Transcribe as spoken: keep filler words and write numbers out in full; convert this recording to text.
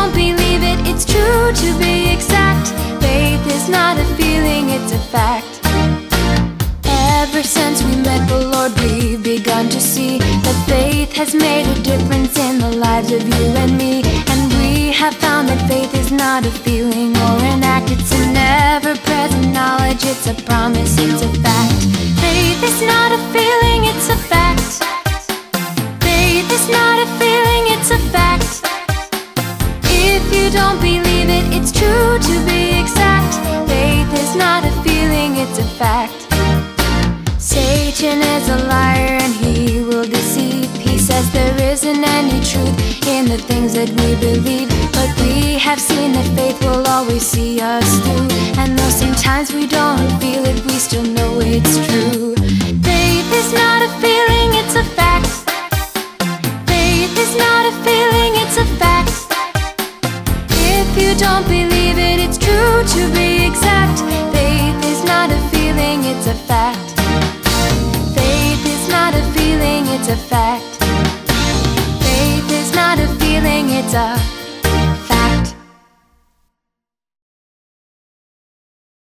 don't believe it, it's true to be exact. Faith is not a feeling, it's a fact. Ever since we met the Lord, we've begun to see that faith has made a difference in the lives of you and me. And we have found that faith is not a feeling or an act. It's an ever-present knowledge, it's a promise, it's a fact. Faith is not a feeling, it's a fact. Faith is not a feeling, it's a fact. If you don't believe it, it's true to be exact. Faith is not a feeling, it's a fact. Satan is a liar and he will deceive. He says there isn't any truth in the things that we believe. But we have seen that faith will always see us through. And though sometimes we don't feel it, we still know it's true. Faith is not a feeling, it's a fact. Faith is not a feeling, it's a fact. If you don't believe it, it's true to be exact. Faith is not a feeling, it's a fact. Not a feeling, it's a fact. Faith is not a feeling, it's a